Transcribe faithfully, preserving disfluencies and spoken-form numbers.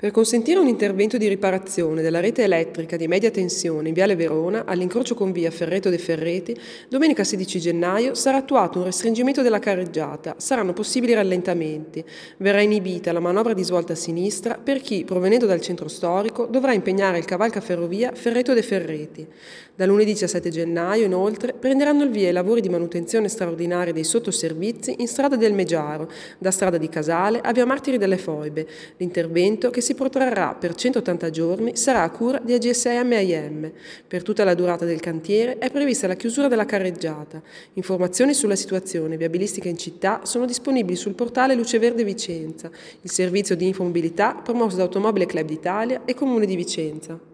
Per consentire un intervento di riparazione della rete elettrica di media tensione in Viale Verona, all'incrocio con via Ferreto de Ferreti, domenica sedici gennaio sarà attuato un restringimento della carreggiata, saranno possibili rallentamenti, verrà inibita la manovra di svolta a sinistra per chi, provenendo dal centro storico, dovrà impegnare il cavalcaferrovia Ferreto de Ferreti. Da lunedì diciassette gennaio, inoltre, prenderanno il via i lavori di manutenzione straordinaria dei sottoservizi in strada del Meggiaro, da strada di Casale a via Martiri delle Foibe. L'intervento, che si protrarrà per centottanta giorni, sarà a cura di A G S M I M. Per tutta la durata del cantiere è prevista la chiusura della carreggiata. Informazioni sulla situazione viabilistica in città sono disponibili sul portale Luce Verde Vicenza, il servizio di infomobilità promosso da Automobile Club d'Italia e Comune di Vicenza.